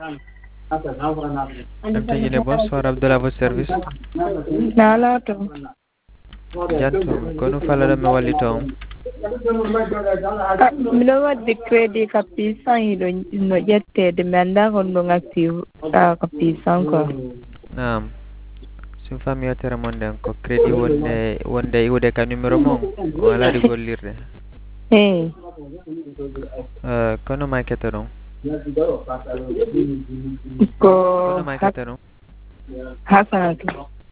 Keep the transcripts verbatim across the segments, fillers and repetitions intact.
Emtengine bonsoir Abdullah votre service. Nalato. Jantum kono falada me walito. Mino wadde credit ka pisan yiɗo no ƴettede mi anda kon ɗon active ka pisan quoi. Naam. Sim fami yotere mon den ko crédit wonde wonde iwde ka numéro mon wala di gollirde. Eh. Euh kono ma kete don. Ko Kono ma kete don. Hasanatu.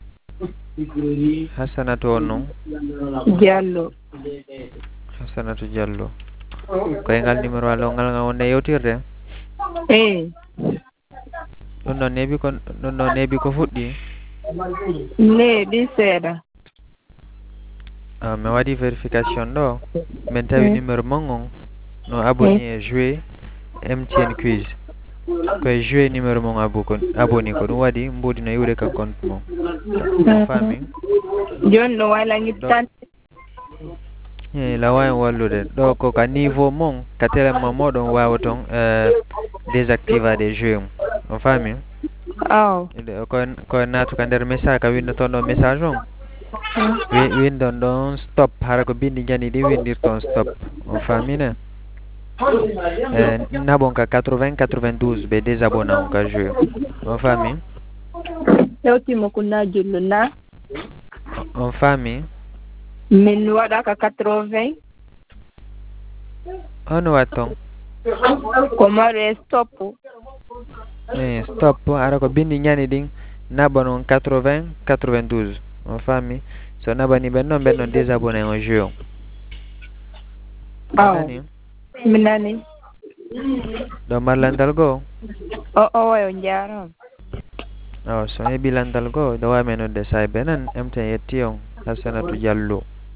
Hasanatu onno. Diallo. Hasanatu Diallo. Ko engal numéro alo ngal nga wonde yewtirde. Eh. Ɗum ɗon neebi ko ɗum ɗon neebi ko fuɗɗi. Neeɓi seeɗa. Ah, mi waɗi vérification ɗo min tawi numéro mon on no abonné e joué M T N quiz koye joué numéro mon abo ko abonné ko ɗum waɗi mboɗi no iwde ka compte mon fami joni no waylangi tan e la wawi wallude ɗo ko ka niveau mon ka télément moɗon wawa ton euh, désactivade joué mum on fami aw ko ko naatu ka nder message ka winda toon ɗo message on windon ɗon stop hara ko bindi jani ɗi windirton stop on famine e nabon ka quatre-vingts quatre-vingt-douze ɓe désabonné on ka joué on fami hewtimo ko na jullo na on fami min waɗa ka quatre-vingts hono wat ton ko mare stop e stop hara ko bindi ñani ɗin naɓa noon quatre-vingts quatre-vingt-douze on fami so naɓani ɓen noon ɓen noon désabonné on jeu o aw mi nani ɗo marlandal goo o o wayo jaram aw so heeɓi landal goo ɗo wami nodde say benan emten yetti on Hasanatu Diallo